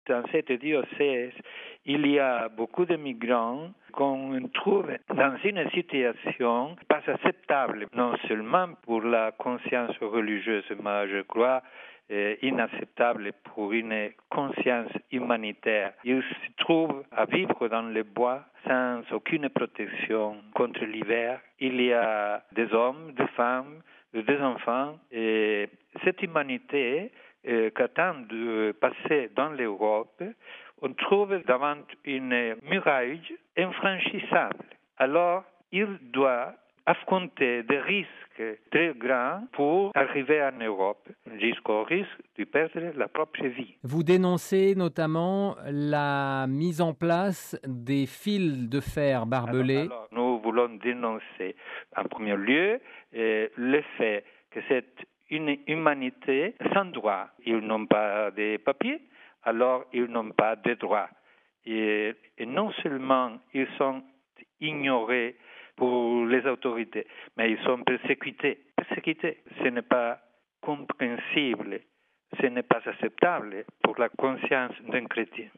Dans cette diocèse, il y a beaucoup de migrants qu'on trouve dans une situation pas acceptable, non seulement pour la conscience religieuse, mais je crois inacceptable pour une conscience humanitaire. Ils se trouvent à vivre dans les bois sans aucune protection contre l'hiver. Il y a des hommes, des femmes, des enfants, et cette humanité qu'attend de passer dans l'Europe, on trouve devant une muraille infranchissable. Alors, il doit affronter des risques très grands pour arriver en Europe, jusqu'au risque de perdre la propre vie. Vous dénoncez notamment la mise en place des fils de fer barbelés. Alors, nous voulons dénoncer en premier lieu le fait que cette une humanité sans droit. Ils n'ont pas de papiers, alors ils n'ont pas de droits. Et non seulement ils sont ignorés pour les autorités, mais ils sont persécutés. Ce n'est pas compréhensible, ce n'est pas acceptable pour la conscience d'un chrétien.